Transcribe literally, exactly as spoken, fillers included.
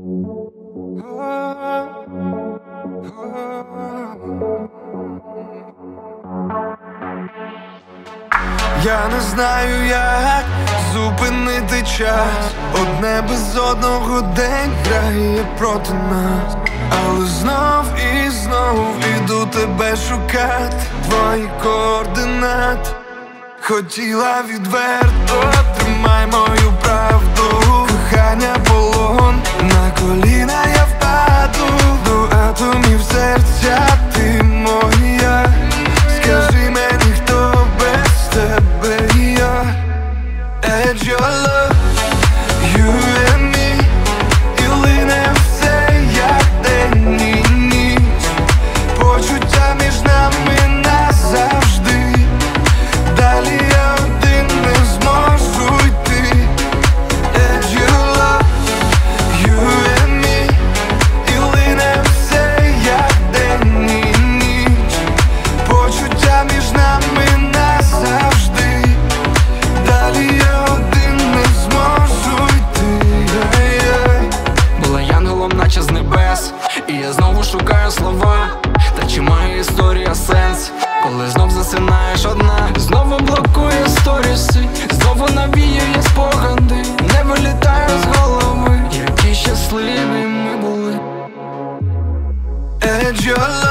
Я не знаю, як зупинити час. Одне без одного день грає проти нас. Але знов і знов іду тебе шукати, твої координати. Хотіла відверто, тримай мою правду. Кохання полон, на коліна я впаду. До атомів серця ти моя. Скажи мені, хто без тебе я. Edge your love, you and me. І лине все, як день і ніч. Почуття між нами назавжди. Далі я один не зможу йти. Edge your love, you and me. І лине все, як день і ніч. Почуття між нами назавжди. Далі я один не зможу йти. Була янголом, наче з небес, і я знову шукаю слова. Та чи має історія сенс, коли знов засинаєш одна? Знову блокує сторіси, знову навіює спогади. Не вилітає з голови, які щасливі ми були. Edge your